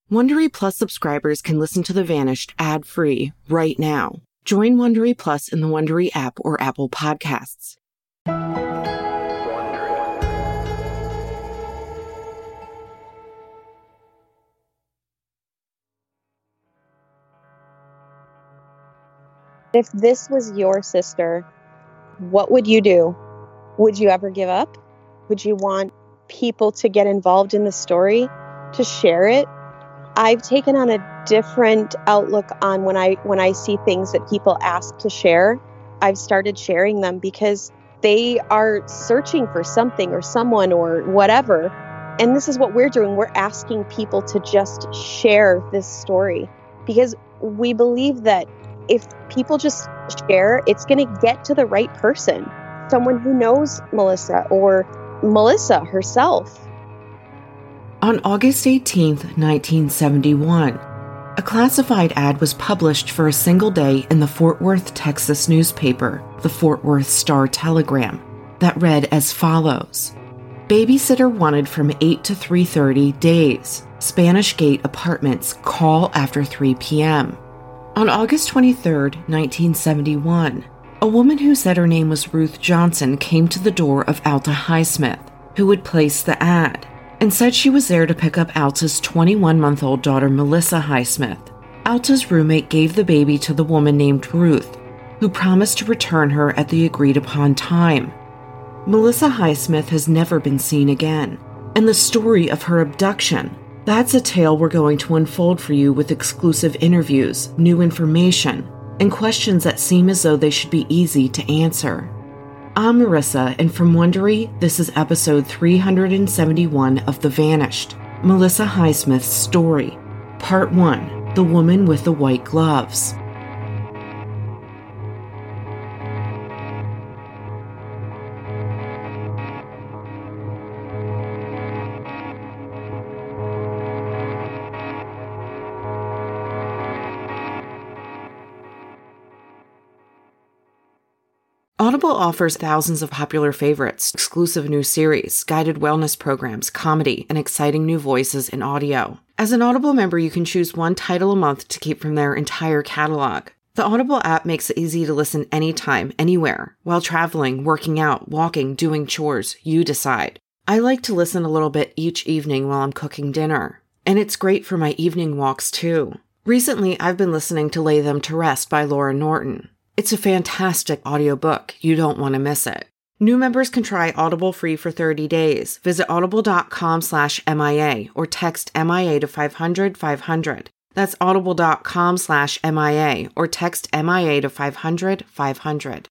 Wondery Plus subscribers can listen to The Vanished ad-free right now. Join Wondery Plus in the Wondery app or Apple Podcasts. If this was your sister, what would you do? Would you ever give up? Would you want people to get involved in the story, to share it? I've taken on a different outlook on when I see things that people ask to share. I've started sharing them because they are searching for something or someone or whatever. And this is what we're doing. We're asking people to just share this story because we believe that if people just share, it's going to get to the right person, someone who knows Melissa or Melissa herself. On August 18, 1971, a classified ad was published for a single day in the Fort Worth, Texas newspaper, the Fort Worth Star-Telegram, that read as follows: Babysitter wanted from 8 to 3:30 days. Spanish Gate Apartments, call after 3 p.m. On August 23, 1971, a woman who said her name was Ruth Johnson came to the door of Alta Highsmith, who had placed the ad, and said she was there to pick up Alta's 21-month-old daughter Melissa Highsmith. Alta's roommate gave the baby to the woman named Ruth, who promised to return her at the agreed-upon time. Melissa Highsmith has never been seen again, and the story of her abduction, that's a tale we're going to unfold for you with exclusive interviews, new information, and questions that seem as though they should be easy to answer. I'm Marissa, and from Wondery, this is episode 371 of The Vanished, Melissa Highsmith's story, Part 1, The Woman with the White Gloves. Audible offers thousands of popular favorites, exclusive new series, guided wellness programs, comedy, and exciting new voices in audio. As an Audible member, you can choose one title a month to keep from their entire catalog. The Audible app makes it easy to listen anytime, anywhere, while traveling, working out, walking, doing chores. You decide. I like to listen a little bit each evening while I'm cooking dinner. And it's great for my evening walks, too. Recently, I've been listening to Lay Them to Rest by Laura Norton. It's a fantastic audiobook. You don't want to miss it. New members can try Audible free for 30 days. Visit audible.com/MIA or text MIA to 500-500. That's audible.com/MIA or text MIA to 500-500.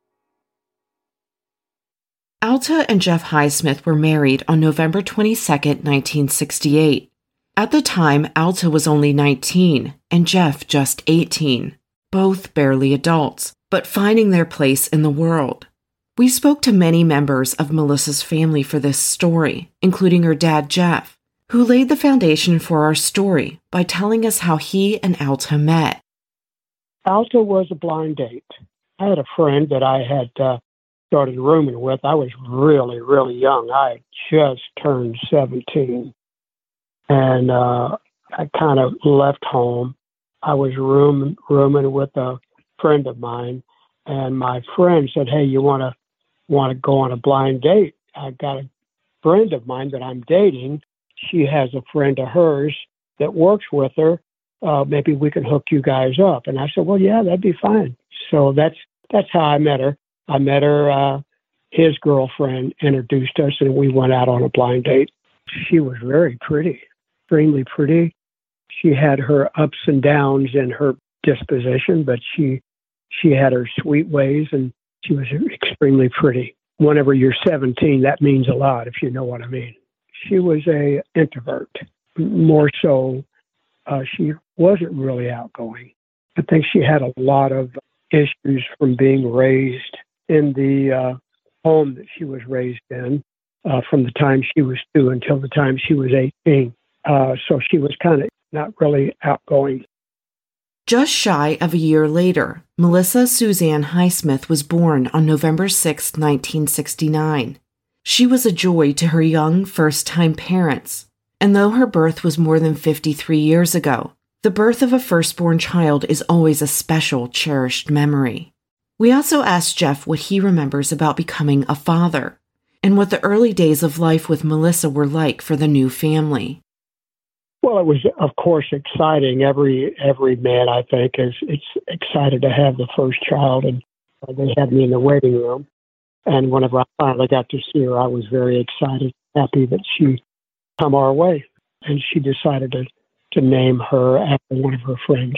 Alta and Jeff Highsmith were married on November 22, 1968. At the time, Alta was only 19 and Jeff just 18. Both barely adults, but finding their place in the world. We spoke to many members of Melissa's family for this story, including her dad, Jeff, who laid the foundation for our story by telling us how he and Alta met. Alta was a blind date. I had a friend that I had started rooming with. I was really, really young. I just turned 17. And I kind of left home. I was rooming with a friend of mine, and my friend said, "Hey, you want to go on a blind date? I got a friend of mine that I'm dating. She has a friend of hers that works with her. Maybe we can hook you guys up." And I said, "Well, yeah, that'd be fine." So that's how I met her. I met her. His girlfriend introduced us, and we went out on a blind date. She was very pretty, extremely pretty. She had her ups and downs in her disposition, but she had her sweet ways, and she was extremely pretty. Whenever you're 17, that means a lot, if you know what I mean. She was an introvert. More so, she wasn't really outgoing. I think she had a lot of issues from being raised in the home that she was raised in, from the time she was 2 until the time she was 18. So she was kind of not really outgoing. Just shy of a year later, Melissa Suzanne Highsmith was born on November 6, 1969. She was a joy to her young, first-time parents. And though her birth was more than 53 years ago, the birth of a firstborn child is always a special, cherished memory. We also asked Jeff what he remembers about becoming a father and what the early days of life with Melissa were like for the new family. Well, it was, of course, exciting. Every man, I think, is excited to have the first child, and they had me in the waiting room. And whenever I finally got to see her, I was very excited, happy that she come our way, and she decided to name her after one of her friends.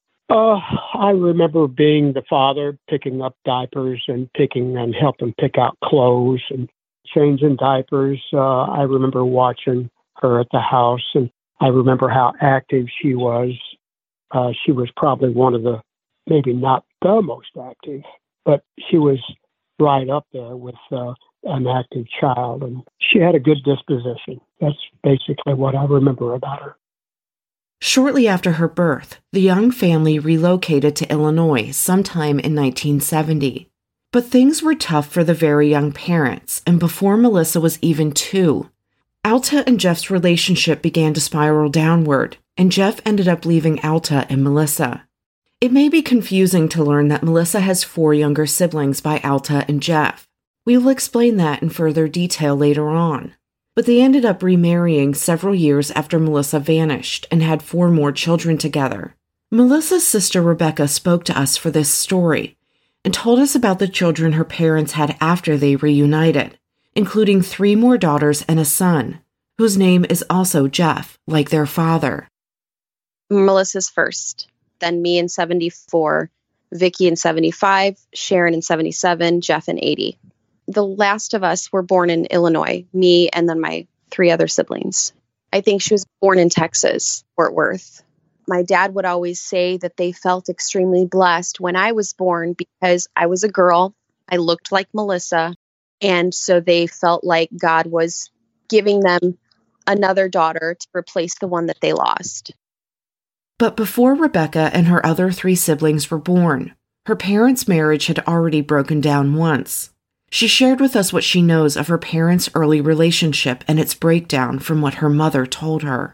I remember being the father, picking up diapers and helping pick out clothes and changing diapers. I remember watching her at the house, and I remember how active she was. She was probably one of the, maybe not the most active, but she was right up there with an active child, and she had a good disposition. That's basically what I remember about her. Shortly after her birth, the Young family relocated to Illinois sometime in 1970. But things were tough for the very young parents, and before Melissa was even 2, Alta and Jeff's relationship began to spiral downward, and Jeff ended up leaving Alta and Melissa. It may be confusing to learn that Melissa has 4 younger siblings by Alta and Jeff. We will explain that in further detail later on. But they ended up remarrying several years after Melissa vanished and had 4 more children together. Melissa's sister Rebecca spoke to us for this story and told us about the children her parents had after they reunited, including 3 more daughters and a son, whose name is also Jeff, like their father. Melissa's first, then me in 74, Vicky in 75, Sharon in 77, Jeff in 80. The last of us were born in Illinois, me and then my 3 other siblings. I think she was born in Texas, Fort Worth. My dad would always say that they felt extremely blessed when I was born because I was a girl. I looked like Melissa. And so they felt like God was giving them another daughter to replace the one that they lost. But before Rebecca and her other 3 siblings were born, her parents' marriage had already broken down once. She shared with us what she knows of her parents' early relationship and its breakdown from what her mother told her.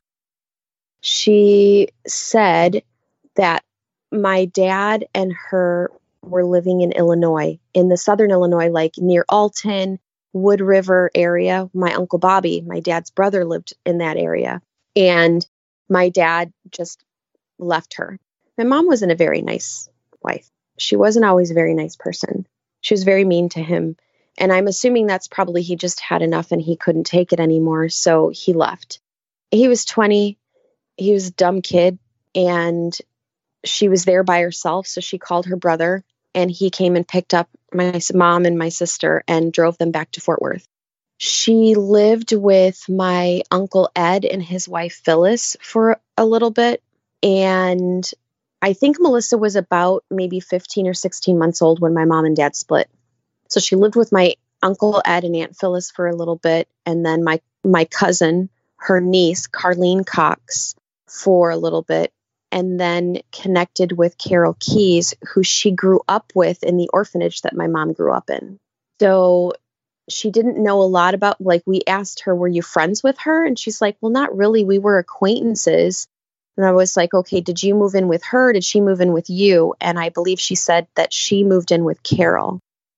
She said that my dad and her were living in Illinois, in the southern Illinois, like near Alton, Wood River area. My Uncle Bobby, my dad's brother, lived in that area. And my dad just left her. My mom wasn't a very nice wife. She wasn't always a very nice person. She was very mean to him. And I'm assuming that's probably he just had enough and he couldn't take it anymore. So he left. He was 20. He was a dumb kid. And she was there by herself. So she called her brother and he came and picked up my mom and my sister and drove them back to Fort Worth. She lived with my Uncle Ed and his wife Phyllis for a little bit. And I think Melissa was about maybe 15 or 16 months old when my mom and dad split. So she lived with my Uncle Ed and Aunt Phyllis for a little bit. And then my cousin, her niece, Carlene Cox, for a little bit. And then connected with Carol Keys, who she grew up with in the orphanage that my mom grew up in. So she didn't know a lot about, like, we asked her, were you friends with her? And she's like, well, not really. We were acquaintances. And I was like, okay, did you move in with her? Did she move in with you? And I believe she said that she moved in with Carol.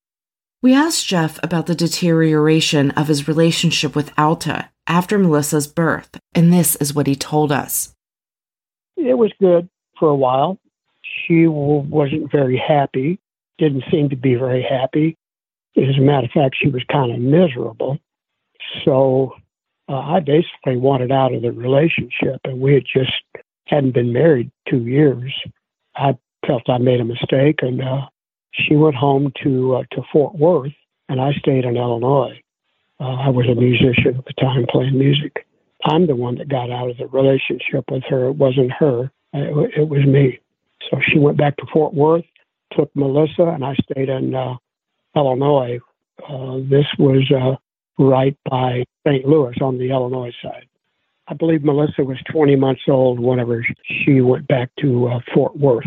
We asked Jeff about the deterioration of his relationship with Alta after Melissa's birth, and this is what he told us. It was good for a while. She wasn't very happy, didn't seem to be very happy. As a matter of fact, she was kind of miserable. So I basically wanted out of the relationship, and we hadn't been married 2 years. I felt I made a mistake, and she went home to Fort Worth, and I stayed in Illinois. I was a musician at the time playing music. I'm the one that got out of the relationship with her. It wasn't her. It was me. So she went back to Fort Worth, took Melissa, and I stayed in Illinois. This was right by St. Louis on the Illinois side. I believe Melissa was 20 months old whenever she went back to Fort Worth.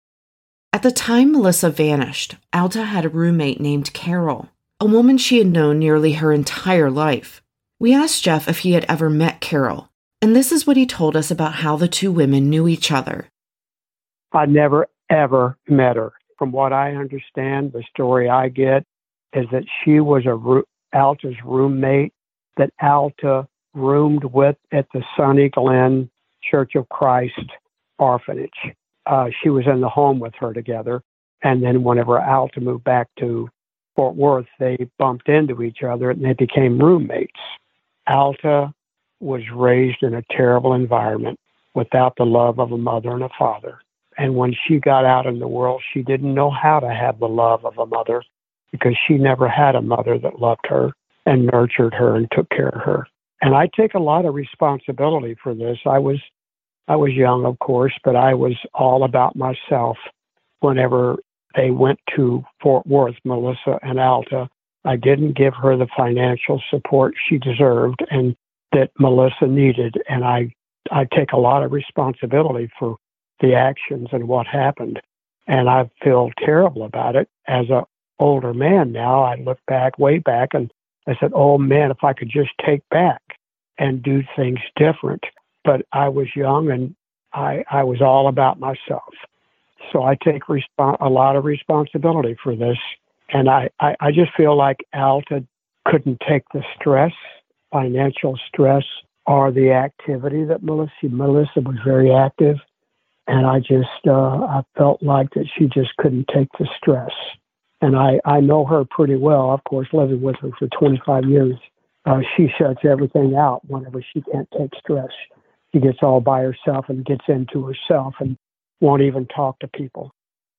At the time Melissa vanished, Alta had a roommate named Carol, a woman she had known nearly her entire life. We asked Jeff if he had ever met Carol, And this is what he told us about how the two women knew each other. I never, ever met her. From what I understand, the story I get is that she was Alta's roommate that Alta roomed with at the Sunny Glen Church of Christ orphanage. She was in the home with her together. And then whenever Alta moved back to Fort Worth, they bumped into each other and they became roommates. Alta was raised in a terrible environment without the love of a mother and a father. And when she got out in the world, she didn't know how to have the love of a mother because she never had a mother that loved her and nurtured her and took care of her. And I take a lot of responsibility for this. I was young, of course, but I was all about myself. Whenever they went to Fort Worth, Melissa and Alta, I didn't give her the financial support she deserved and that Melissa needed. And I take a lot of responsibility for the actions and what happened. And I feel terrible about it. As an older man now, I look back, way back, and I said, oh man, if I could just take back and do things different. But I was young and I was all about myself. So I take a lot of responsibility for this. And I just feel like Alta couldn't take the stress, financial stress, or the activity that Melissa was very active. And I felt like that she just couldn't take the stress. And I know her pretty well, of course, living with her for 25 years. She shuts everything out whenever she can't take stress. She gets all by herself and gets into herself and won't even talk to people.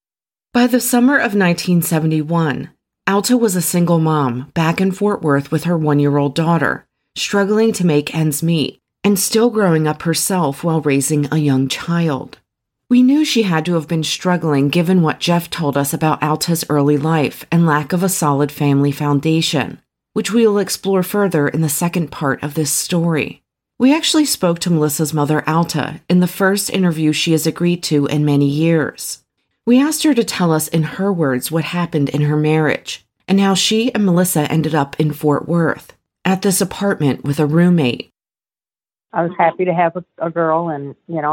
By the summer of 1971, Alta was a single mom back in Fort Worth with her 1-year-old daughter, struggling to make ends meet and still growing up herself while raising a young child. We knew she had to have been struggling given what Jeff told us about Alta's early life and lack of a solid family foundation, which we will explore further in the second part of this story. We actually spoke to Melissa's mother, Alta, in the first interview she has agreed to in many years. We asked her to tell us in her words what happened in her marriage and how she and Melissa ended up in Fort Worth at this apartment with a roommate. I was happy to have a girl, and,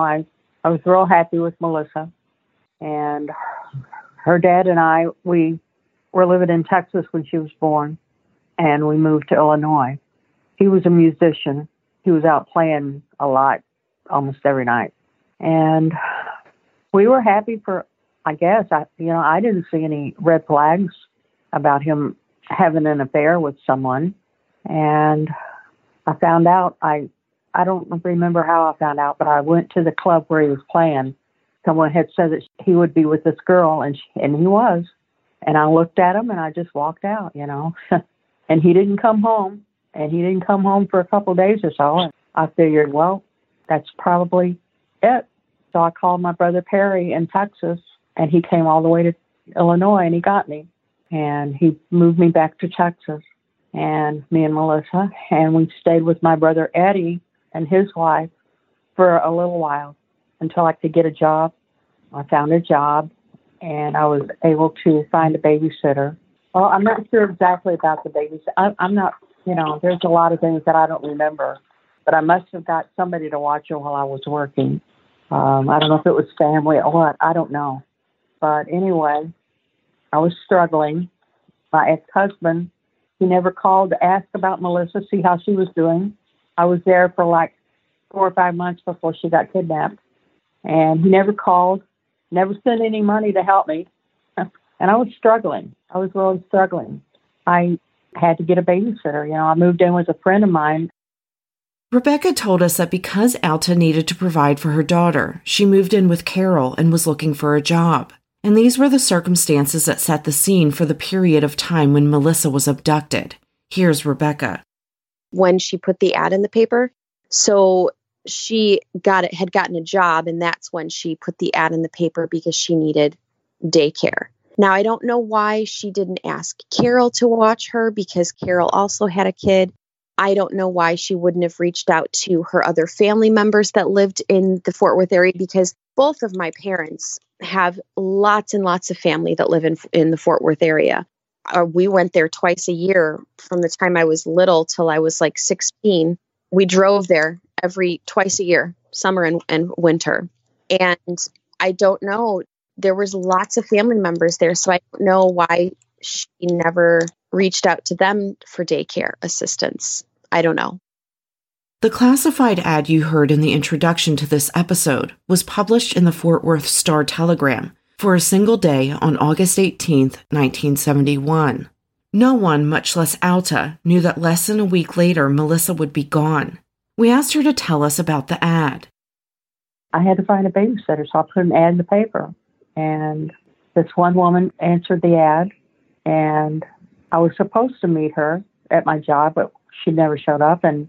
I was real happy with Melissa. And her dad and I, we were living in Texas when she was born, and we moved to Illinois. He was a musician. He was out playing a lot, almost every night. And we were happy for, I guess, I didn't see any red flags about him having an affair with someone. And I found out, I don't remember how I found out, but I went to the club where he was playing. Someone had said that he would be with this girl, and he was. And I looked at him, and I just walked out, And he didn't come home, and he didn't come home for a couple of days or so. And I figured, well, that's probably it. So I called my brother Perry in Texas, and he came all the way to Illinois, and he got me. And he moved me back to Texas, and me and Melissa. And we stayed with my brother Eddie and his wife for a little while until I could get a job. I found a job, and I was able to find a babysitter. Well, I'm not sure exactly about the babysitter. I'm not, there's a lot of things that I don't remember, but I must have got somebody to watch her while I was working. I don't know if it was family or what. I don't know. But anyway, I was struggling. My ex-husband, he never called to ask about Melissa, see how she was doing. I was there for like 4 or 5 months before she got kidnapped. And he never called, never sent any money to help me. And I was struggling. I was really struggling. I had to get a babysitter. I moved in with a friend of mine. Rebecca told us that because Alta needed to provide for her daughter, she moved in with Carol and was looking for a job. And these were the circumstances that set the scene for the period of time when Melissa was abducted. Here's Rebecca. When she put the ad in the paper, so she had gotten a job, and that's when she put the ad in the paper because she needed daycare. Now, I don't know why she didn't ask Carol to watch her because Carol also had a kid. I don't know why she wouldn't have reached out to her other family members that lived in the Fort Worth area, because both of my parents have lots and lots of family that live in the Fort Worth area. We went there twice a year from the time I was little till I was like 16. We drove there twice a year, summer and winter. And I don't know, there was lots of family members there, so I don't know why she never reached out to them for daycare assistance. I don't know. The classified ad you heard in the introduction to this episode was published in the Fort Worth Star-Telegram for a single day on August 18th, 1971. No one, much less Alta, knew that less than a week later Melissa would be gone. We asked her to tell us about the ad. I had to find a babysitter, so I put an ad in the paper. And this one woman answered the ad, and I was supposed to meet her at my job, but she never showed up. And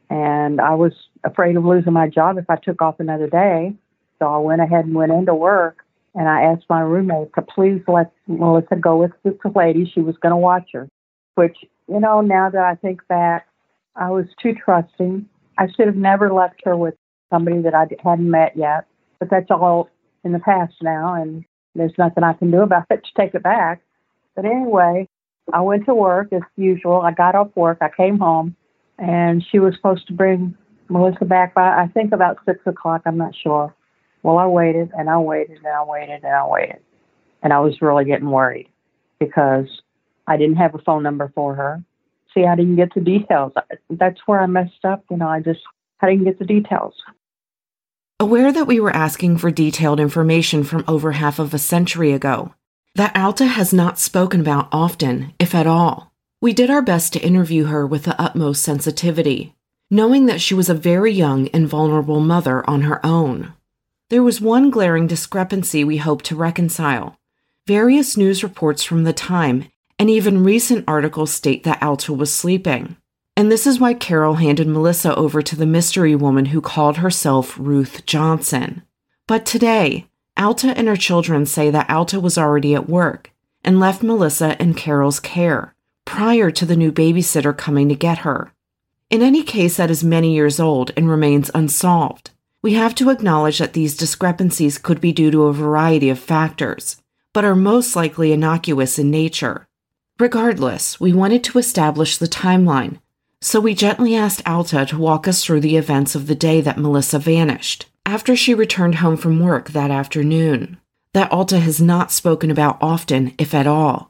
I was afraid of losing my job if I took off another day. So I went ahead and went into work, and I asked my roommate to please let Melissa go with the lady. She was going to watch her, which, now that I think back, I was too trusting. I should have never left her with somebody that I hadn't met yet, but that's all in the past now, and there's nothing I can do about it to take it back. But anyway, I went to work as usual. I got off work. I came home, and she was supposed to bring Melissa back by, I think, about 6 o'clock. I'm not sure. Well, I waited, and I waited, and I waited, and I waited. And I was really getting worried because I didn't have a phone number for her. See, I didn't get the details. That's where I messed up. I didn't get the details. Aware that we were asking for detailed information from over half of a century ago, that Alta has not spoken about often, if at all, we did our best to interview her with the utmost sensitivity, knowing that she was a very young and vulnerable mother on her own. There was one glaring discrepancy we hoped to reconcile. Various news reports from the time and even recent articles state that Alta was sleeping. And this is why Carol handed Melissa over to the mystery woman who called herself Ruth Johnson. But today, Alta and her children say that Alta was already at work and left Melissa in Carol's care prior to the new babysitter coming to get her. In any case that is many years old and remains unsolved, we have to acknowledge that these discrepancies could be due to a variety of factors, but are most likely innocuous in nature. Regardless, we wanted to establish the timeline, so we gently asked Alta to walk us through the events of the day that Melissa vanished, after she returned home from work that afternoon, that Alta has not spoken about often, if at all.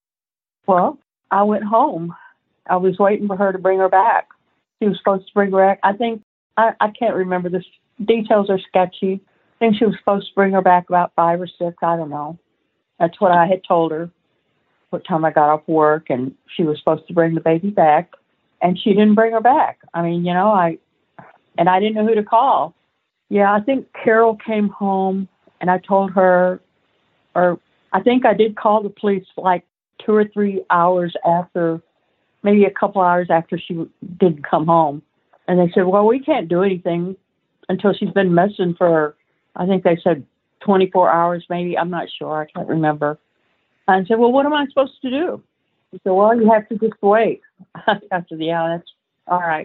Well, I went home. I was waiting for her to bring her back. She was supposed to bring her back. I think, I can't remember, the details are sketchy. I think she was supposed to bring her back about 5 or 6, I don't know. That's what I had told her, what time I got off work, and she was supposed to bring the baby back, and she didn't bring her back. I mean, I didn't know who to call. Yeah, I think Carol came home, and I told her, or I think I did call the police like 2 or 3 hours after, maybe a couple hours after she didn't come home. And they said, well, we can't do anything until she's been missing for, I think they said 24 hours maybe. I'm not sure. I can't remember. And I said, well, what am I supposed to do? He said, well, you have to just wait. I said, yeah, that's all right.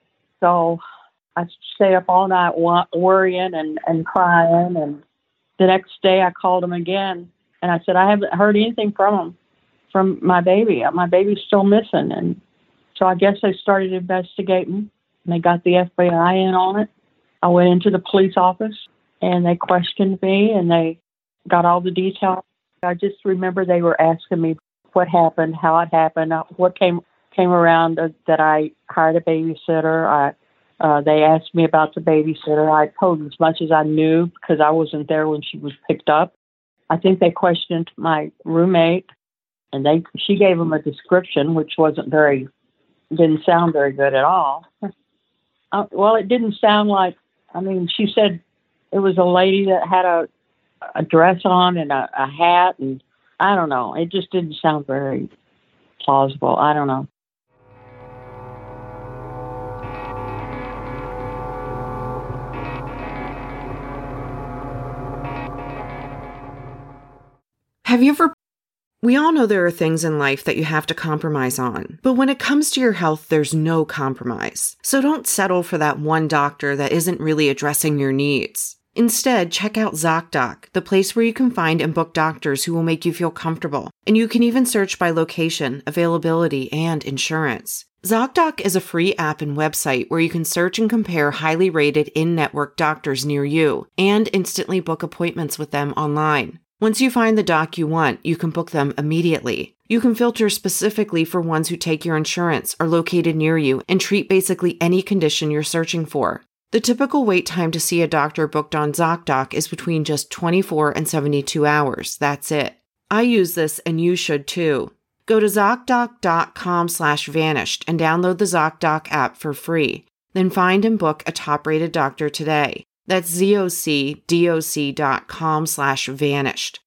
So I stayed up all night worrying and crying. And the next day I called him again. And I said, I haven't heard anything from him, from my baby. My baby's still missing. And so I guess they started investigating. And they got the FBI in on it. I went into the police office, and they questioned me, and they got all the details. I just remember they were asking me what happened, how it happened, what came around that I hired a babysitter. They asked me about the babysitter. I told them as much as I knew because I wasn't there when she was picked up. I think they questioned my roommate, and she gave them a description, which didn't sound very good at all. Well, it didn't sound like, she said it was a lady that had a dress on and a hat, and I don't know. It just didn't sound very plausible. I don't know. We all know there are things in life that you have to compromise on, but when it comes to your health, there's no compromise. So don't settle for that one doctor that isn't really addressing your needs. Instead, check out ZocDoc, the place where you can find and book doctors who will make you feel comfortable. And you can even search by location, availability, and insurance. ZocDoc is a free app and website where you can search and compare highly rated in-network doctors near you and instantly book appointments with them online. Once you find the doc you want, you can book them immediately. You can filter specifically for ones who take your insurance, are located near you, and treat basically any condition you're searching for. The typical wait time to see a doctor booked on ZocDoc is between just 24 and 72 hours. That's it. I use this and you should too. Go to ZocDoc.com/vanished and download the ZocDoc app for free. Then find and book a top-rated doctor today. That's ZocDoc.com/vanished.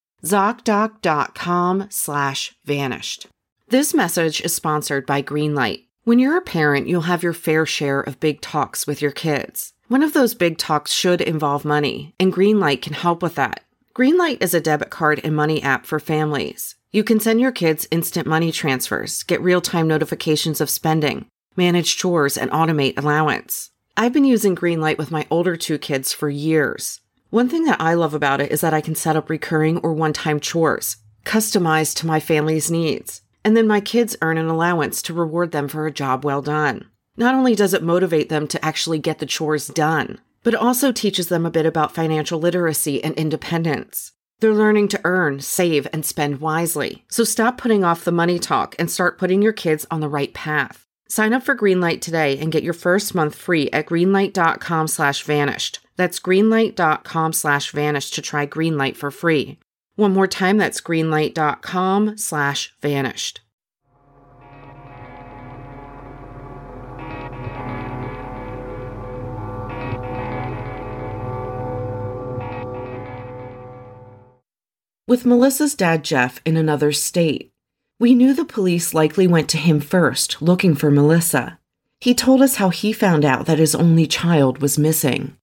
ZocDoc.com/vanished. This message is sponsored by Greenlight. When you're a parent, you'll have your fair share of big talks with your kids. One of those big talks should involve money, and Greenlight can help with that. Greenlight is a debit card and money app for families. You can send your kids instant money transfers, get real-time notifications of spending, manage chores, and automate allowance. I've been using Greenlight with my older two kids for years. One thing that I love about it is that I can set up recurring or one-time chores, customized to my family's needs. And then my kids earn an allowance to reward them for a job well done. Not only does it motivate them to actually get the chores done, but it also teaches them a bit about financial literacy and independence. They're learning to earn, save, and spend wisely. So stop putting off the money talk and start putting your kids on the right path. Sign up for Greenlight today and get your first month free at greenlight.com/vanished. That's greenlight.com/vanished to try Greenlight for free. One more time, that's greenlight.com/vanished. With Melissa's dad, Jeff, in another state, we knew the police likely went to him first, looking for Melissa. He told us how he found out that his only child was missing.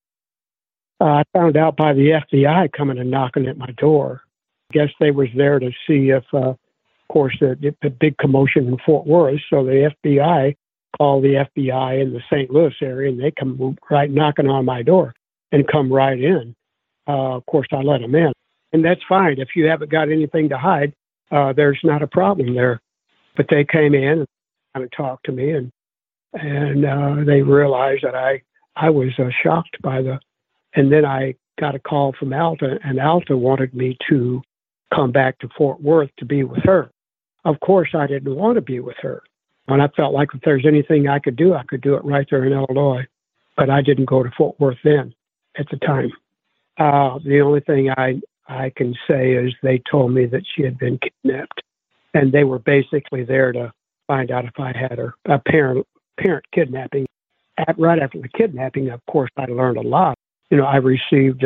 I found out by the FBI coming and knocking at my door. I guess they was there to see if, of course, the big commotion in Fort Worth. So the FBI called the FBI in the St. Louis area, and they come right knocking on my door and come right in. Of course, I let them in. And that's fine. If you haven't got anything to hide, there's not a problem there. But they came in and kind of talked to me, and they realized that I was shocked by the. And then I got a call from Alta, and Alta wanted me to come back to Fort Worth to be with her. Of course, I didn't want to be with her. And I felt like if there's anything I could do it right there in Illinois. But I didn't go to Fort Worth then at the time. The only thing I can say is they told me that she had been kidnapped, and they were basically there to find out if I had her a parent kidnapping. Right after the kidnapping, of course, I learned a lot. I received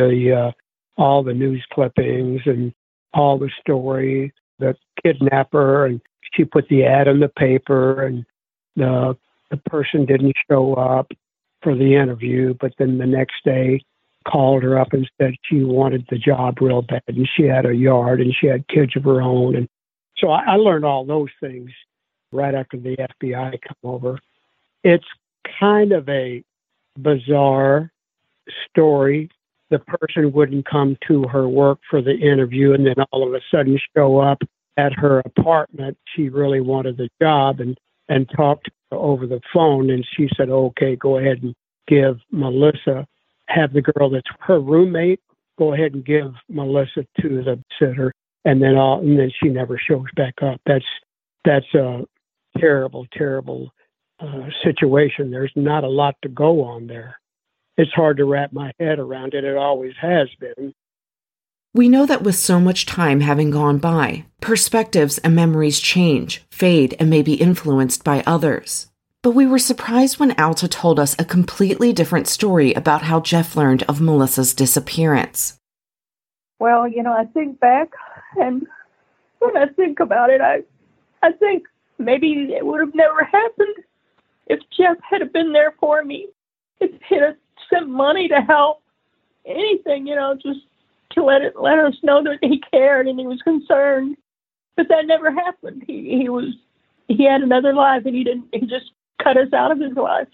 all the news clippings and all the story, the kidnapper, and she put the ad in the paper, and the person didn't show up for the interview, but then the next day called her up and said she wanted the job real bad, and she had a yard and she had kids of her own. And so I learned all those things right after the FBI come over. It's kind of a bizarre story. The person wouldn't come to her work for the interview and then all of a sudden show up at her apartment. She really wanted the job and talked to her over the phone, and she said, okay, go ahead and give Melissa, have the girl that's her roommate, go ahead and give Melissa to the sitter, and then she never shows back up. That's a terrible, terrible situation. There's not a lot to go on there. It's hard to wrap my head around it. It always has been. We know that with so much time having gone by, perspectives and memories change, fade, and may be influenced by others. But we were surprised when Alta told us a completely different story about how Jeff learned of Melissa's disappearance. Well, I think back, and when I think about it, I think maybe it would have never happened if Jeff had been there for me. If he'd have sent money to help, anything, just to let us know that he cared and he was concerned. But that never happened. He had another life, and he just cut us out of his life,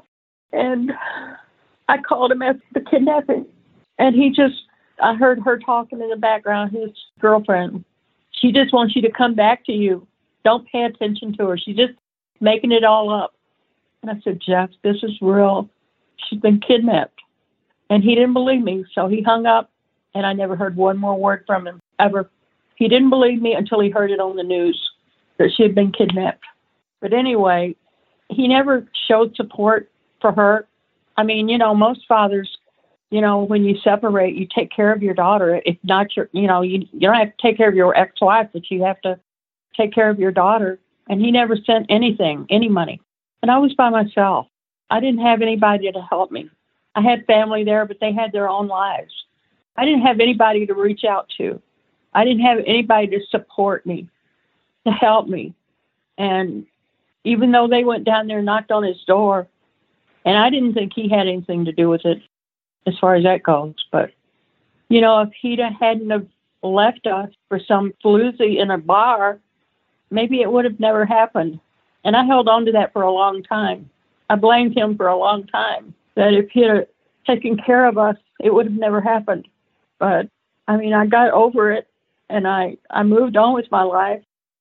And I called him after the kidnapping, and I heard her talking in the background, his girlfriend. She just wants you to come back to you. Don't pay attention to her. She's just making it all up. And I said, Jeff, this is real. She's been kidnapped. And he didn't believe me, so he hung up, and I never heard one more word from him, ever. He didn't believe me until he heard it on the news that she had been kidnapped. But anyway, he never showed support for her. I mean, most fathers, when you separate, you take care of your daughter. If not you don't have to take care of your ex-wife, but you have to take care of your daughter. And he never sent anything, any money. And I was by myself. I didn't have anybody to help me. I had family there, but they had their own lives. I didn't have anybody to reach out to. I didn't have anybody to support me, to help me. And even though they went down there and knocked on his door, and I didn't think he had anything to do with it as far as that goes. But, if he hadn't have left us for some floozy in a bar, maybe it would have never happened. And I held on to that for a long time. I blamed him for a long time, that if he had taken care of us, it would have never happened. But, I got over it, and I moved on with my life.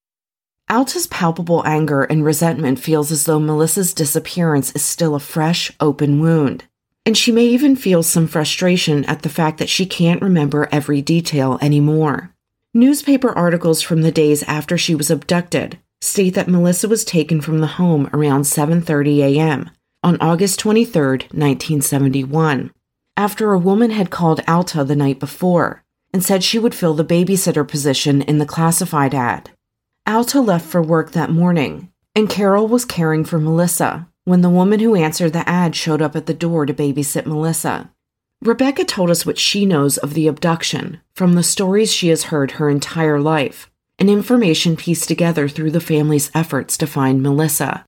Alta's palpable anger and resentment feels as though Melissa's disappearance is still a fresh, open wound. And she may even feel some frustration at the fact that she can't remember every detail anymore. Newspaper articles from the days after she was abducted state that Melissa was taken from the home around 7:30 a.m. on August 23, 1971, after a woman had called Alta the night before and said she would fill the babysitter position in the classified ad. Alta left for work that morning, and Carol was caring for Melissa when the woman who answered the ad showed up at the door to babysit Melissa. Rebecca told us what she knows of the abduction from the stories she has heard her entire life and information pieced together through the family's efforts to find Melissa.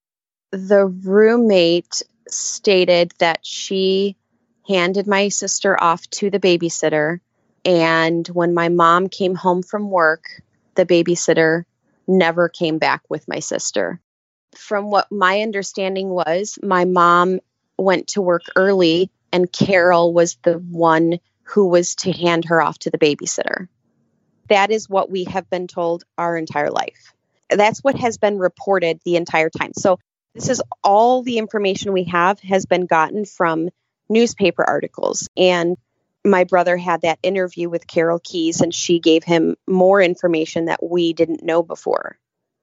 The roommate stated that she handed my sister off to the babysitter, and when my mom came home from work, the babysitter never came back with my sister. From what my understanding was, my mom went to work early and Carol was the one who was to hand her off to the babysitter. That is what we have been told our entire life. That's what has been reported the entire time. So this is all the information we have has been gotten from newspaper articles. And my brother had that interview with Carol Keyes, and she gave him more information that we didn't know before.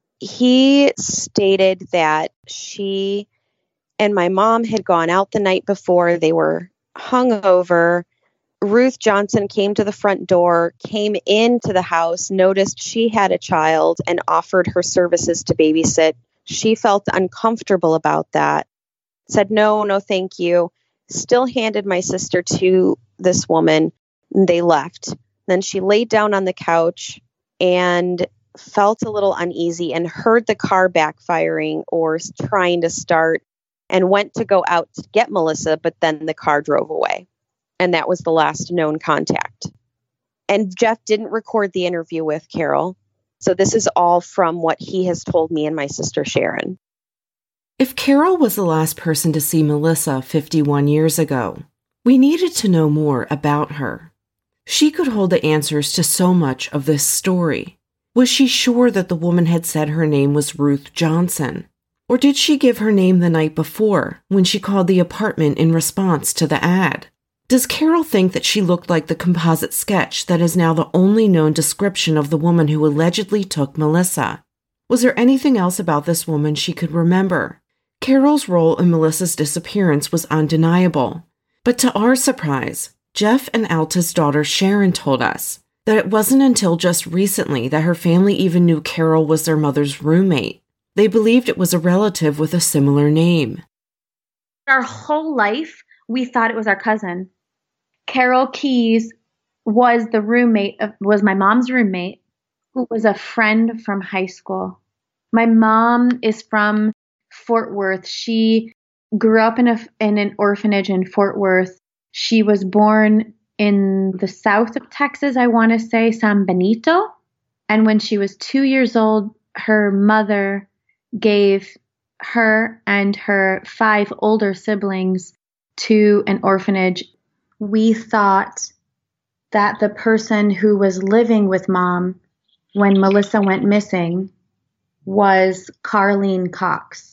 He stated that she and my mom had gone out the night before. They were hungover. Ruth Johnson came to the front door, came into the house, noticed she had a child, and offered her services to babysit. She felt uncomfortable about that, said, no, thank you. Still handed my sister to this woman. They left. Then she laid down on the couch and felt a little uneasy and heard the car backfiring or trying to start and went to go out to get Melissa, but then the car drove away. And that was the last known contact. And Jeff didn't record the interview with Carol. So this is all from what he has told me and my sister Sharon. If Carol was the last person to see Melissa 51 years ago, we needed to know more about her. She could hold the answers to so much of this story. Was she sure that the woman had said her name was Ruth Johnson? Or did she give her name the night before when she called the apartment in response to the ad? Does Carol think that she looked like the composite sketch that is now the only known description of the woman who allegedly took Melissa? Was there anything else about this woman she could remember? Carol's role in Melissa's disappearance was undeniable. But to our surprise, Jeff and Alta's daughter Sharon told us that it wasn't until just recently that her family even knew Carol was their mother's roommate. They believed it was a relative with a similar name. Our whole life, we thought it was our cousin. Carol Keyes was my mom's roommate, who was a friend from high school. My mom is from Fort Worth. She grew up in an orphanage in Fort Worth. She was born in the south of Texas, I want to say, San Benito. And when she was 2 years old, her mother gave her and her 5 older siblings to an orphanage. We thought that the person who was living with Mom when Melissa went missing was Carlene Cox.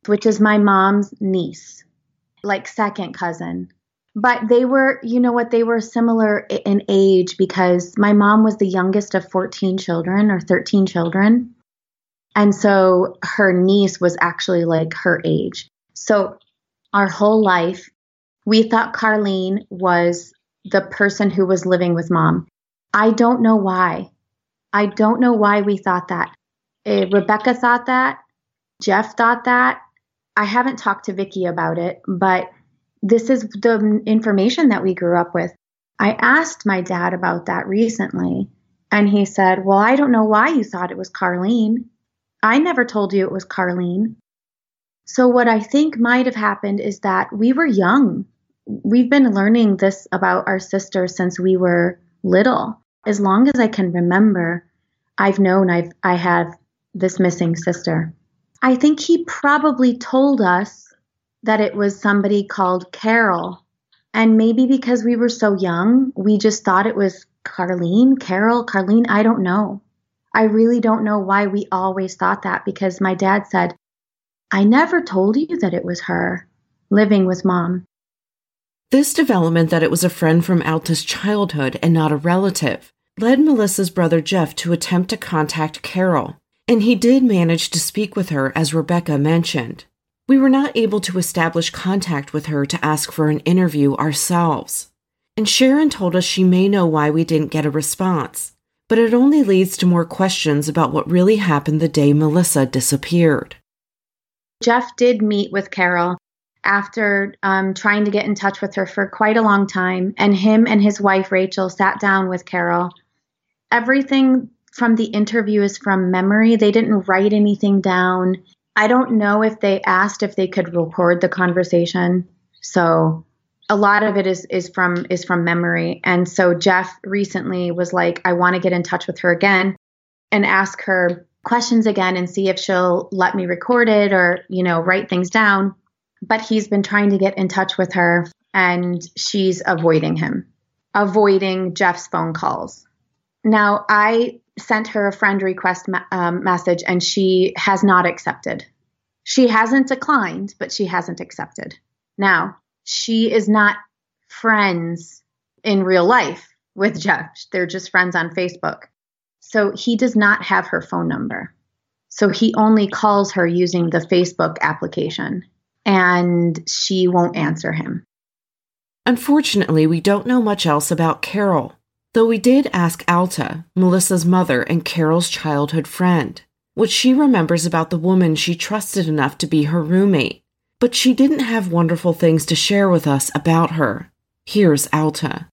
which is my mom's niece, like second cousin. But they were, you know what, they were similar in age because my mom was the youngest of 14 children or 13 children. And so her niece was actually like her age. So our whole life, we thought Carlene was the person who was living with mom. I don't know why. I don't know why we thought that. Rebecca thought that. Jeff thought that. I haven't talked to Vicky about it, but this is the information that we grew up with. I asked my dad about that recently, and he said, well, I don't know why you thought it was Carlene. I never told you it was Carlene. So what I think might have happened is that we were young. We've been learning this about our sister since we were little. As long as I can remember, I've known I have this missing sister. I think he probably told us that it was somebody called Carol. And maybe because we were so young, we just thought it was Carlene, Carol, Carlene. I don't know. I really don't know why we always thought that, because my dad said, I never told you that it was her living with mom. This development that it was a friend from Alta's childhood and not a relative led Melissa's brother Jeff to attempt to contact Carol, and he did manage to speak with her, as Rebecca mentioned. We were not able to establish contact with her to ask for an interview ourselves, and Sharon told us she may know why we didn't get a response, but it only leads to more questions about what really happened the day Melissa disappeared. Jeff did meet with Carol after trying to get in touch with her for quite a long time, and him and his wife Rachel sat down with Carol. Everything from the interview is from memory. They didn't write anything down. I don't know if they asked if they could record the conversation. So a lot of it is from memory. And so Jeff recently was like, I want to get in touch with her again and ask her questions again and see if she'll let me record it or, write things down. But he's been trying to get in touch with her and she's avoiding Jeff's phone calls. Now, I sent her a friend request message and she has not accepted. She hasn't declined, but she hasn't accepted. Now, she is not friends in real life with Jeff. They're just friends on Facebook. So he does not have her phone number. So he only calls her using the Facebook application, and she won't answer him. Unfortunately, we don't know much else about Carol, though we did ask Alta, Melissa's mother and Carol's childhood friend, what she remembers about the woman she trusted enough to be her roommate. But she didn't have wonderful things to share with us about her. Here's Alta.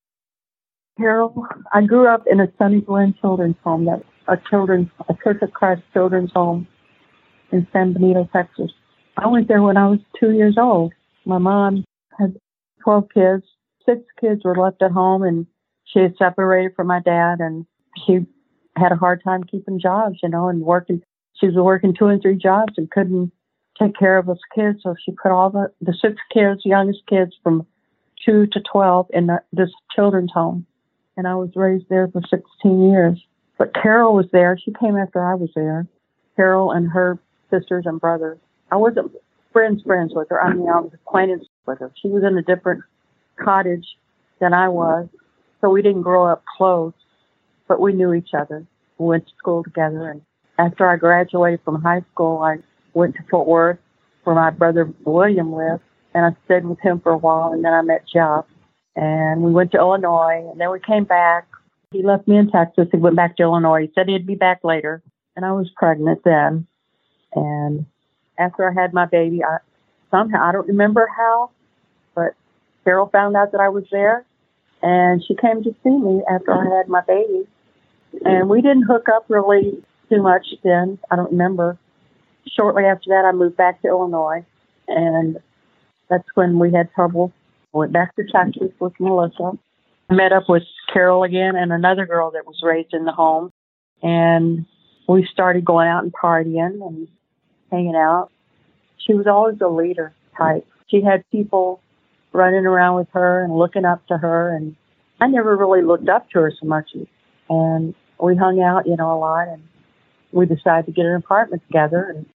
Carol, I grew up in a Sunny Glen children's home, a Church of Christ children's home in San Benito, Texas. I went there when I was 2 years old. My mom had 12 kids. 6 kids were left at home, and she had separated from my dad, and she had a hard time keeping jobs, and working. She was working 2 and 3 jobs and couldn't take care of us kids, so she put all the 6 kids, youngest kids from 2 to 12 in this children's home. And I was raised there for 16 years. But Carol was there. She came after I was there. Carol and her sisters and brothers. I wasn't friends with her. I was acquainted with her. She was in a different cottage than I was. So we didn't grow up close, but we knew each other. We went to school together. And after I graduated from high school, I went to Fort Worth, where my brother William lived. And I stayed with him for a while. And then I met Jeff. And we went to Illinois, and then we came back. He left me in Texas. He went back to Illinois. He said he'd be back later, and I was pregnant then. And after I had my baby, I don't remember how, but Carol found out that I was there, and she came to see me after I had my baby. And we didn't hook up really too much then. I don't remember. Shortly after that, I moved back to Illinois, and that's when we had trouble. I went back to Texas with Melissa. I met up with Carol again and another girl that was raised in the home. And we started going out and partying and hanging out. She was always a leader type. She had people running around with her and looking up to her. And I never really looked up to her so much. And we hung out, a lot. And we decided to get an apartment together. And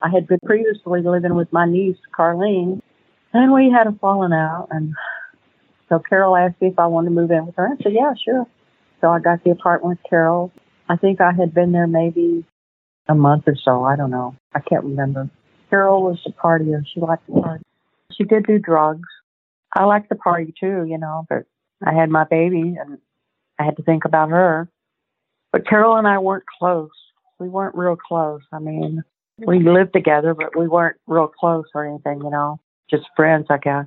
I had been previously living with my niece, Carlene, and we had a falling out. And so Carol asked me if I wanted to move in with her. I said, yeah, sure. So I got the apartment with Carol. I think I had been there maybe a month or so. I don't know. I can't remember. Carol was a partier. She liked to party. She did do drugs. I liked to party too, but I had my baby and I had to think about her. But Carol and I weren't close. We weren't real close. I mean, we lived together, but we weren't real close or anything, just friends, I guess.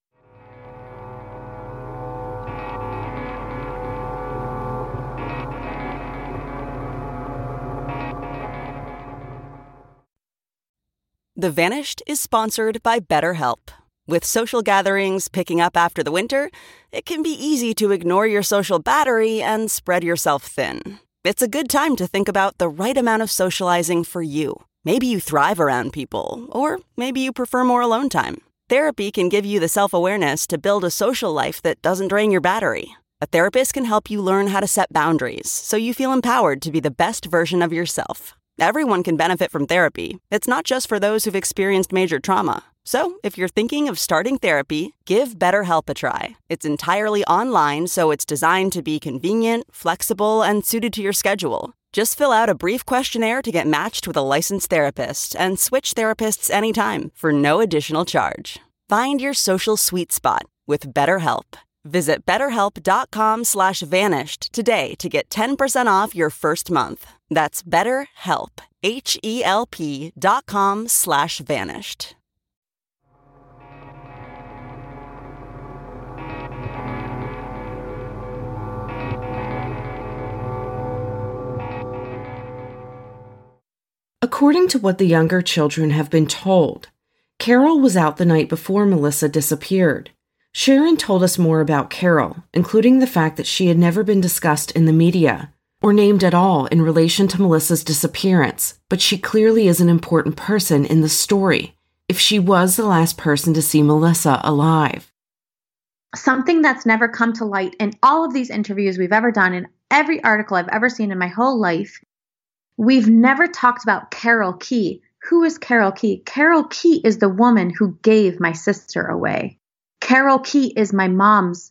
The Vanished is sponsored by BetterHelp. With social gatherings picking up after the winter, it can be easy to ignore your social battery and spread yourself thin. It's a good time to think about the right amount of socializing for you. Maybe you thrive around people, or maybe you prefer more alone time. Therapy can give you the self-awareness to build a social life that doesn't drain your battery. A therapist can help you learn how to set boundaries so you feel empowered to be the best version of yourself. Everyone can benefit from therapy. It's not just for those who've experienced major trauma. So, if you're thinking of starting therapy, give BetterHelp a try. It's entirely online, so it's designed to be convenient, flexible, and suited to your schedule. Just fill out a brief questionnaire to get matched with a licensed therapist and switch therapists anytime for no additional charge. Find your social sweet spot with BetterHelp. Visit BetterHelp.com/vanished today to get 10% off your first month. That's BetterHelp, HELP.com/vanished. According to what the younger children have been told, Carol was out the night before Melissa disappeared. Sharon told us more about Carol, including the fact that she had never been discussed in the media or named at all in relation to Melissa's disappearance, but she clearly is an important person in the story, if she was the last person to see Melissa alive. Something that's never come to light in all of these interviews we've ever done, in every article I've ever seen in my whole life, we've never talked about Carol Key. Who is Carol Key? Carol Key is the woman who gave my sister away. Carol Key was my mom's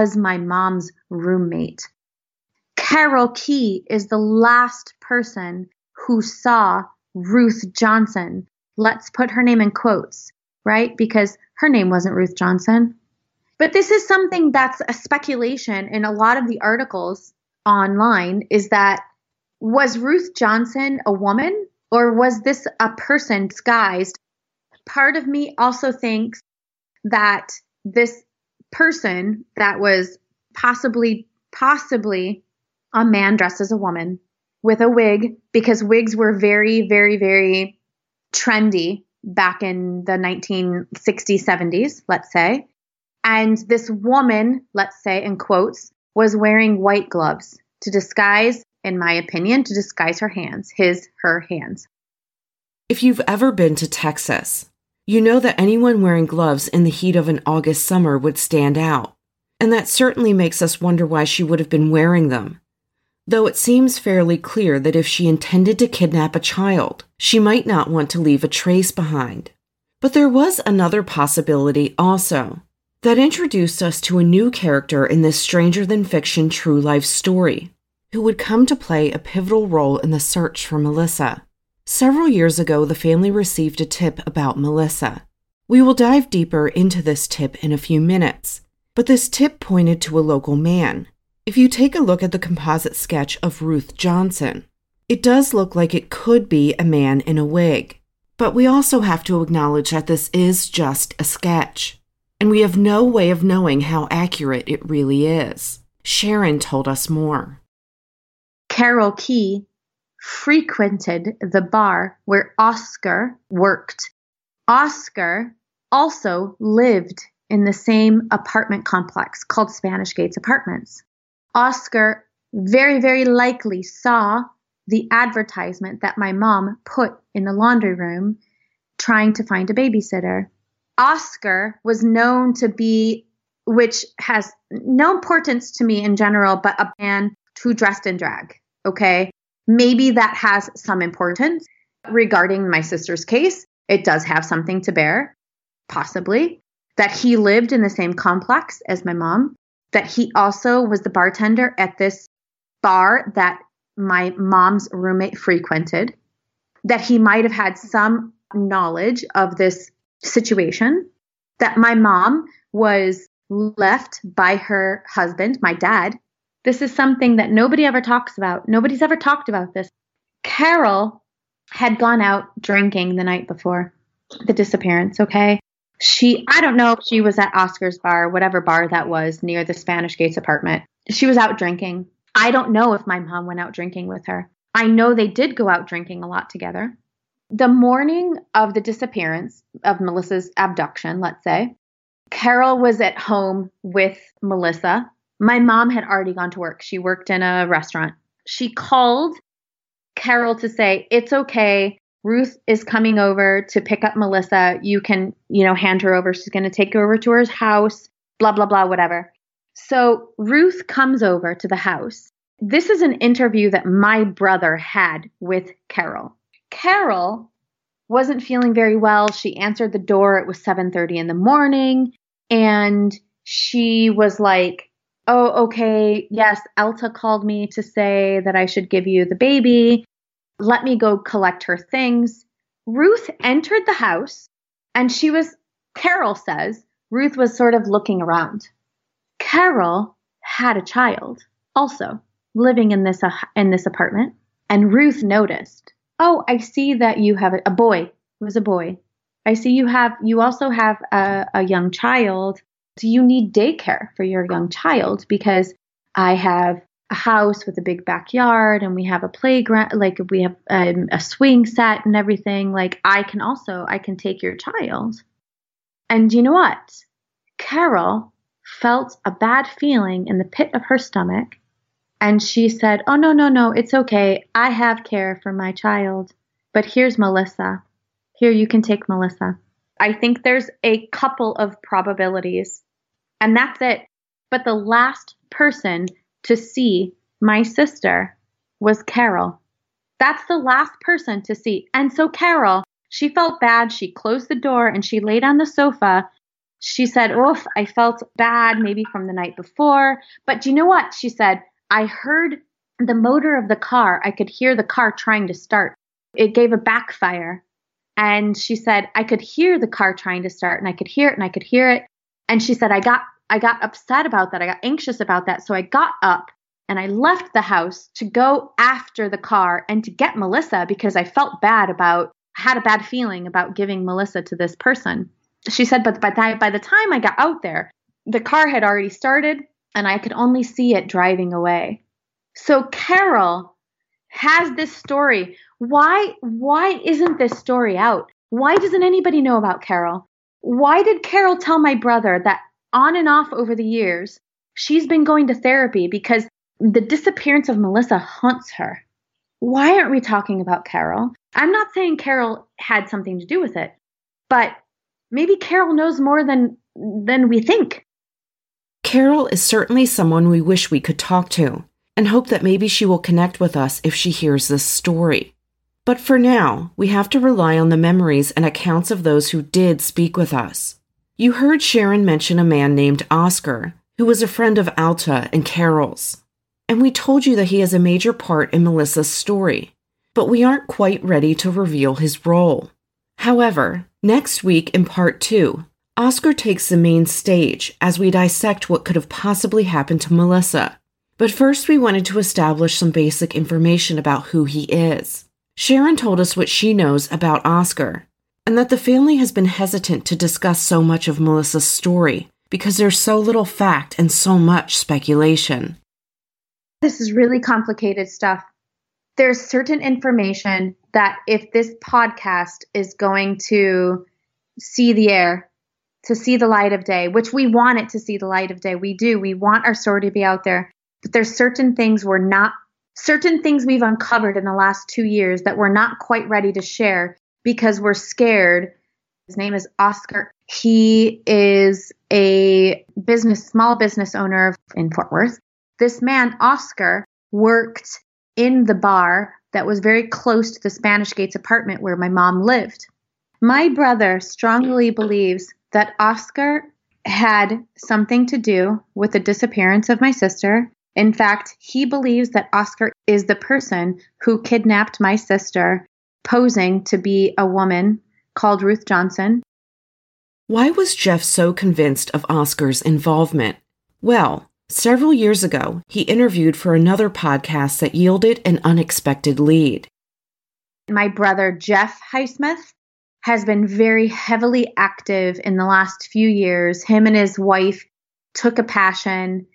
roommate. Carol Key is the last person who saw Ruth Johnson. Let's put her name in quotes, right? Because her name wasn't Ruth Johnson. But this is something that's a speculation in a lot of the articles online, is that was Ruth Johnson a woman, or was this a person disguised? Part of me also thinks that this person that was possibly a man dressed as a woman with a wig, because wigs were very, very, very trendy back in the 1960s, 70s, let's say. And this woman, let's say in quotes, was wearing white gloves to disguise, in my opinion, to disguise her hands, her hands. If you've ever been to Texas, you know that anyone wearing gloves in the heat of an August summer would stand out. And that certainly makes us wonder why she would have been wearing them. Though it seems fairly clear that if she intended to kidnap a child, she might not want to leave a trace behind. But there was another possibility also that introduced us to a new character in this stranger-than-fiction true-life story, who would come to play a pivotal role in the search for Melissa. Several years ago, the family received a tip about Melissa. We will dive deeper into this tip in a few minutes, but this tip pointed to a local man. If you take a look at the composite sketch of Ruth Johnson, it does look like it could be a man in a wig. But we also have to acknowledge that this is just a sketch, and we have no way of knowing how accurate it really is. Sharon told us more. Carol Key frequented the bar where Oscar worked. Oscar also lived in the same apartment complex called Spanish Gates Apartments. Oscar very, very likely saw the advertisement that my mom put in the laundry room trying to find a babysitter. Oscar was known to be, which has no importance to me in general, but a man who dressed in drag, okay? Maybe that has some importance. Regarding my sister's case, it does have something to bear, possibly, that he lived in the same complex as my mom, that he also was the bartender at this bar that my mom's roommate frequented, that he might have had some knowledge of this situation, that my mom was left by her husband, my dad. This is something that nobody ever talks about. Nobody's ever talked about this. Carol had gone out drinking the night before the disappearance, okay? I don't know if she was at Oscar's bar, whatever bar that was near the Spanish Gates apartment. She was out drinking. I don't know if my mom went out drinking with her. I know they did go out drinking a lot together. The morning of the disappearance of Melissa's abduction, let's say, Carol was at home with Melissa. My mom had already gone to work. She worked in a restaurant. She called Carol to say, it's okay. Ruth is coming over to pick up Melissa. You can, hand her over. She's going to take her over to her house, blah, blah, blah, whatever. So Ruth comes over to the house. This is an interview that my brother had with Carol. Carol wasn't feeling very well. She answered the door. It was 7:30 in the morning. And she was like, oh, okay, yes, Elta called me to say that I should give you the baby. Let me go collect her things. Ruth entered the house and Carol says, Ruth was sort of looking around. Carol had a child also living in this apartment. And Ruth noticed, oh, I see that you have a boy. It was a boy. I see you also have a young child. Do you need daycare for your young child? Because I have a house with a big backyard and we have a playground, like we have a swing set and everything. Like I can take your child. And you know what? Carol felt a bad feeling in the pit of her stomach. And she said, oh, no, it's okay. I have care for my child. But here's Melissa. Here, you can take Melissa. I think there's a couple of probabilities. And that's it. But the last person to see my sister was Carol. That's the last person to see. And so Carol, she felt bad. She closed the door and she laid on the sofa. She said, oof, I felt bad maybe from the night before. But do you know what? She said, I heard the motor of the car. I could hear the car trying to start. It gave a backfire. And she said, I could hear the car trying to start and I could hear it and I could hear it. And she said, I got upset about that. I got anxious about that. So I got up and I left the house to go after the car and to get Melissa because I felt had a bad feeling about giving Melissa to this person. She said, but by the time I got out there, the car had already started and I could only see it driving away. So Carol has this story. Why isn't this story out? Why doesn't anybody know about Carol? Why did Carol tell my brother that on and off over the years, she's been going to therapy because the disappearance of Melissa haunts her? Why aren't we talking about Carol? I'm not saying Carol had something to do with it, but maybe Carol knows more than we think. Carol is certainly someone we wish we could talk to and hope that maybe she will connect with us if she hears this story. But for now, we have to rely on the memories and accounts of those who did speak with us. You heard Sharon mention a man named Oscar, who was a friend of Alta and Carol's. And we told you that he has a major part in Melissa's story, but we aren't quite ready to reveal his role. However, next week in part 2, Oscar takes the main stage as we dissect what could have possibly happened to Melissa. But first we wanted to establish some basic information about who he is. Sharon told us what she knows about Oscar, and that the family has been hesitant to discuss so much of Melissa's story because there's so little fact and so much speculation. This is really complicated stuff. There's certain information that if this podcast is going to see the air, to see the light of day, which we want it to see the light of day, we do. We want our story to be out there. But there's certain things we've uncovered in the last 2 years that we're not quite ready to share because we're scared. His name is Oscar. He is a small business owner in Fort Worth. This man, Oscar, worked in the bar that was very close to the Spanish Gates apartment where my mom lived. My brother strongly believes that Oscar had something to do with the disappearance of my sister. In fact, he believes that Oscar is the person who kidnapped my sister, posing to be a woman called Ruth Johnson. Why was Jeff so convinced of Oscar's involvement? Well, several years ago, he interviewed for another podcast that yielded an unexpected lead. My brother, Jeff Highsmith, has been very heavily active in the last few years. Him and his wife took a passion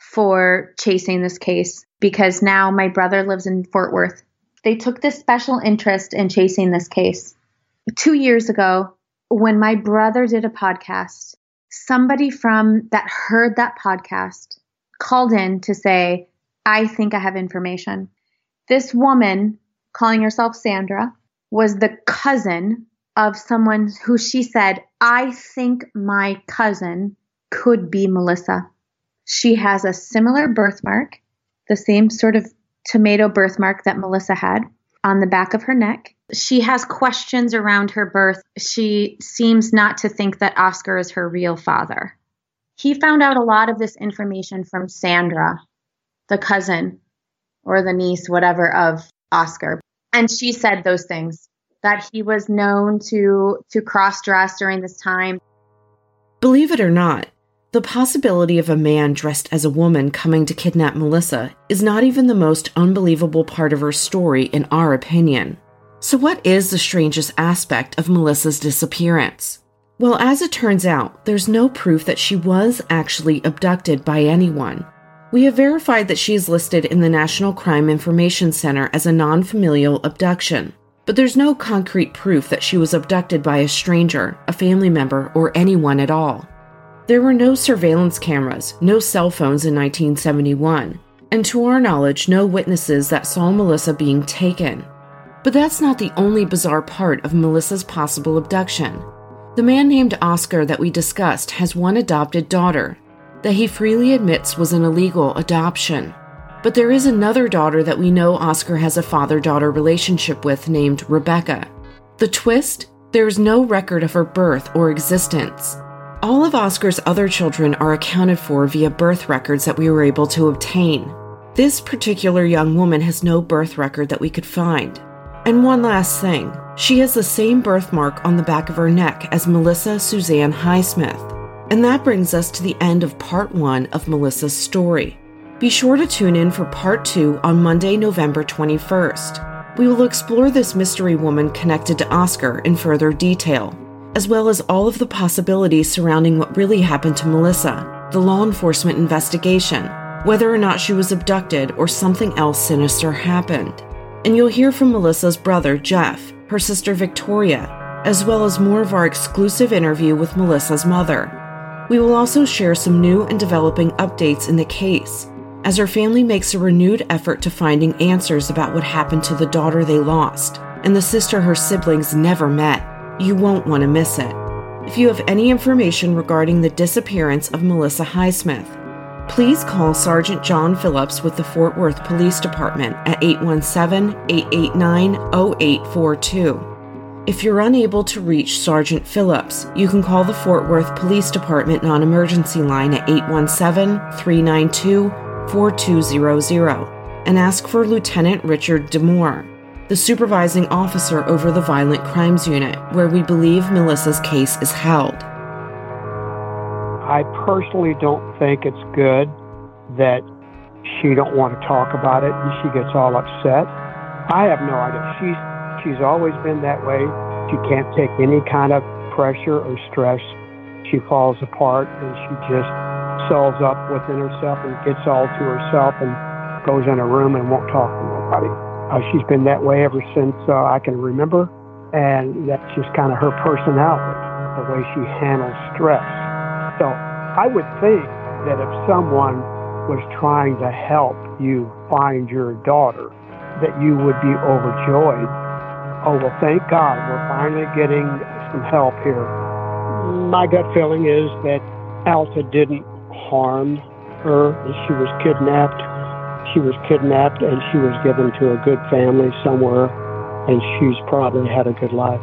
for chasing this case because now my brother lives in Fort Worth. They took this special interest in chasing this case. 2 years ago, when my brother did a podcast, somebody from that heard that podcast called in to say, I think I have information. This woman, calling herself Sandra, was the cousin of someone who she said, I think my cousin could be Melissa. She has a similar birthmark, the same sort of tomato birthmark that Melissa had on the back of her neck. She has questions around her birth. She seems not to think that Oscar is her real father. He found out a lot of this information from Sandra, the cousin or the niece, whatever, of Oscar. And she said those things, that he was known to cross-dress during this time. Believe it or not, the possibility of a man dressed as a woman coming to kidnap Melissa is not even the most unbelievable part of her story, in our opinion. So what is the strangest aspect of Melissa's disappearance? Well, as it turns out, there's no proof that she was actually abducted by anyone. We have verified that she is listed in the National Crime Information Center as a non-familial abduction, but there's no concrete proof that she was abducted by a stranger, a family member, or anyone at all. There were no surveillance cameras, no cell phones in 1971, and to our knowledge, no witnesses that saw Melissa being taken. But that's not the only bizarre part of Melissa's possible abduction. The man named Oscar that we discussed has one adopted daughter that he freely admits was an illegal adoption. But there is another daughter that we know Oscar has a father-daughter relationship with named Rebecca. The twist? There is no record of her birth or existence. All of Oscar's other children are accounted for via birth records that we were able to obtain. This particular young woman has no birth record that we could find. And one last thing, she has the same birthmark on the back of her neck as Melissa Suzanne Highsmith. And that brings us to the end of part 1 of Melissa's story. Be sure to tune in for part 2 on Monday, November 21st. We will explore this mystery woman connected to Oscar in further detail, as well as all of the possibilities surrounding what really happened to Melissa, the law enforcement investigation, whether or not she was abducted or something else sinister happened. And you'll hear from Melissa's brother, Jeff, her sister, Victoria, as well as more of our exclusive interview with Melissa's mother. We will also share some new and developing updates in the case, as her family makes a renewed effort to finding answers about what happened to the daughter they lost, and the sister her siblings never met. You won't want to miss it. If you have any information regarding the disappearance of Melissa Highsmith, please call Sergeant John Phillips with the Fort Worth Police Department at 817-889-0842. If you're unable to reach Sergeant Phillips, you can call the Fort Worth Police Department non-emergency line at 817-392-4200 and ask for Lieutenant Richard Demore, the supervising officer over the Violent Crimes Unit, where we believe Melissa's case is held. I personally don't think it's good that she don't want to talk about it and she gets all upset. I have no idea. She's always been that way. She can't take any kind of pressure or stress. She falls apart and she just sells up within herself and gets all to herself and goes in a room and won't talk to nobody. She's been that way ever since I can remember, and that's just kind of her personality, the way she handles stress. So I would think that if someone was trying to help you find your daughter, that you would be overjoyed. Oh, well, thank God, we're finally getting some help here. My gut feeling is that Alta didn't harm her. She was kidnapped. she was kidnapped and she was given to a good family somewhere, and she's probably had a good life.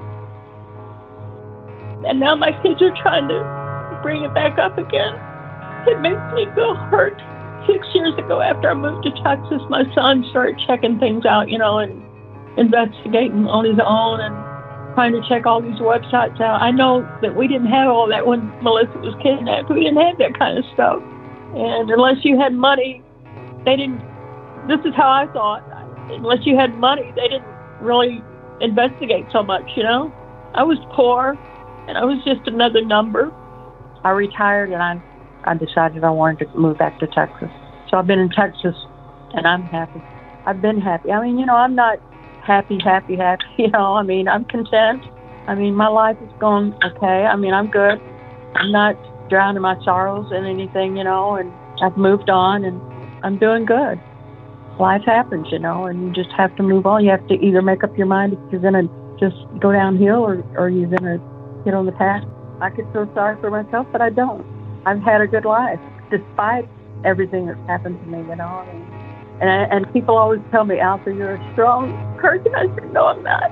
And now my kids are trying to bring it back up again. It makes me feel hurt. 6 years ago, after I moved to Texas, my son started checking things out, and investigating on his own and trying to check all these websites out. I know that we didn't have all that when Melissa was kidnapped. We didn't have that kind of stuff. And unless you had money, this is how I thought. Unless you had money, they didn't really investigate so much, I was poor, and I was just another number. I retired, and I decided I wanted to move back to Texas. So I've been in Texas, and I'm happy. I've been happy. I'm not happy. I'm content. My life is going okay. I'm good. I'm not drowning my sorrows in anything, and I've moved on, and I'm doing good. Life happens, and you just have to move on. You have to either make up your mind if you're going to just go downhill or you're going to get on the path. I could feel sorry for myself, but I don't. I've had a good life, despite everything that's happened to me, And people always tell me, Alpha, you're a strong person. I said, no, I'm not.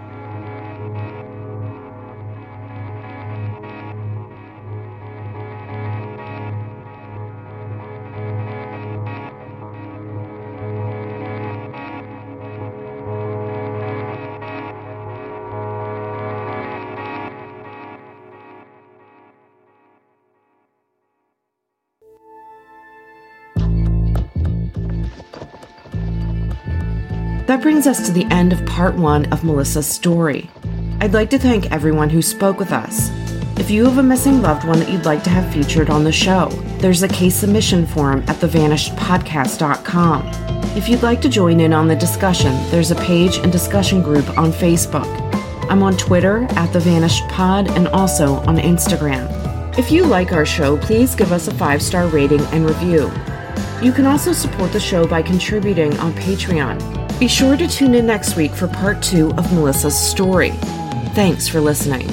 That brings us to the end of part 1 of Melissa's story. I'd like to thank everyone who spoke with us. If you have a missing loved one that you'd like to have featured on the show, there's a case submission form at thevanishedpodcast.com. If you'd like to join in on the discussion, there's a page and discussion group on Facebook. I'm on Twitter at thevanishedpod and also on Instagram. If you like our show, please give us a 5-star rating and review. You can also support the show by contributing on Patreon. Be sure to tune in next week for part 2 of Melissa's story. Thanks for listening.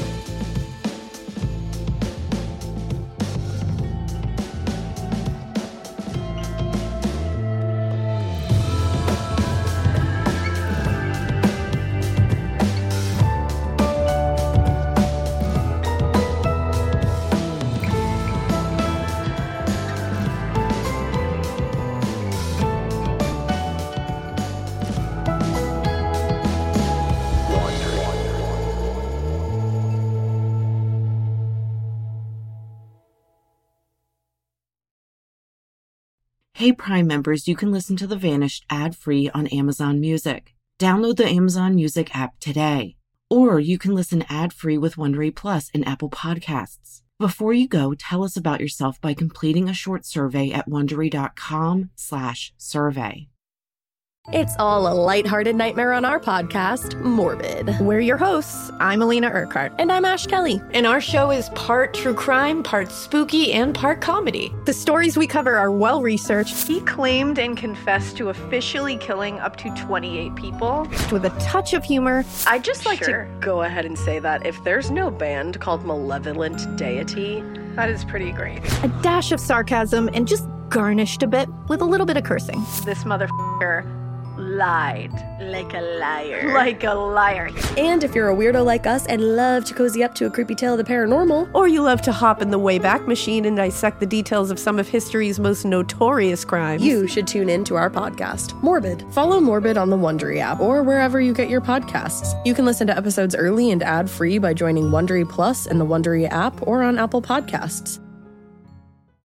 Hey Prime members, you can listen to The Vanished ad-free on Amazon Music. Download the Amazon Music app today. Or you can listen ad-free with Wondery Plus in Apple Podcasts. Before you go, tell us about yourself by completing a short survey at Wondery.com/survey. It's all a lighthearted nightmare on our podcast, Morbid. We're your hosts. I'm Alina Urquhart. And I'm Ash Kelly. And our show is part true crime, part spooky, and part comedy. The stories we cover are well-researched. He claimed and confessed to officially killing up to 28 people. With a touch of humor. I'd just like to go ahead and say that if there's no band called Malevolent Deity, that is pretty great. A dash of sarcasm and just garnished a bit with a little bit of cursing. This motherfucker lied. Like a liar. Like a liar. And if you're a weirdo like us and love to cozy up to a creepy tale of the paranormal, or you love to hop in the Wayback Machine and dissect the details of some of history's most notorious crimes, you should tune in to our podcast, Morbid. Follow Morbid on the Wondery app or wherever you get your podcasts. You can listen to episodes early and ad-free by joining Wondery Plus in the Wondery app or on Apple Podcasts.